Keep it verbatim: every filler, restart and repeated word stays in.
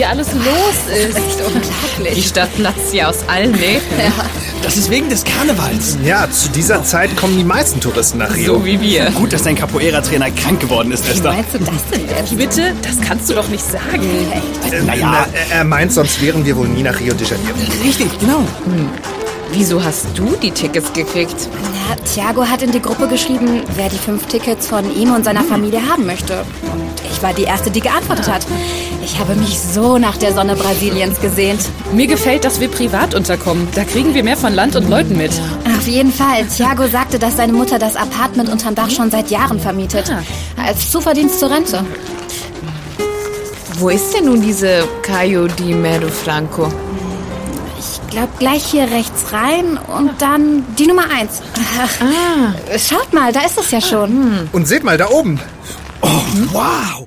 hier alles los ist. Das ist echt unglaublich. Die Stadt platzt hier aus allen Nähten. Ja. Das ist wegen des Karnevals. Ja, zu dieser Zeit kommen die meisten Touristen nach Rio. So wie wir. Gut, dass dein Capoeira-Trainer krank geworden ist, Wie Esther. meinst du das denn jetzt? Bitte? Das kannst du doch nicht sagen. Äh, Naja. Er, er meint, sonst wären wir wohl nie nach Rio de Janeiro. Richtig, genau. Hm. Wieso hast du die Tickets gekriegt? Ja, Thiago hat in die Gruppe geschrieben, wer die fünf Tickets von ihm und seiner Familie haben möchte. Und ich war die Erste, die geantwortet hat. Ich habe mich so nach der Sonne Brasiliens gesehnt. Mir gefällt, dass wir privat unterkommen. Da kriegen wir mehr von Land und Leuten mit. Auf jeden Fall. Thiago sagte, dass seine Mutter das Apartment unterm Dach schon seit Jahren vermietet. Als Zuverdienst zur Rente. Wo ist denn nun diese Caio di Mero Franco? Ich glaube, gleich hier rechts rein und dann die Nummer eins. Ah. Schaut mal, da ist es ja schon. Und seht mal, da oben. Oh, wow.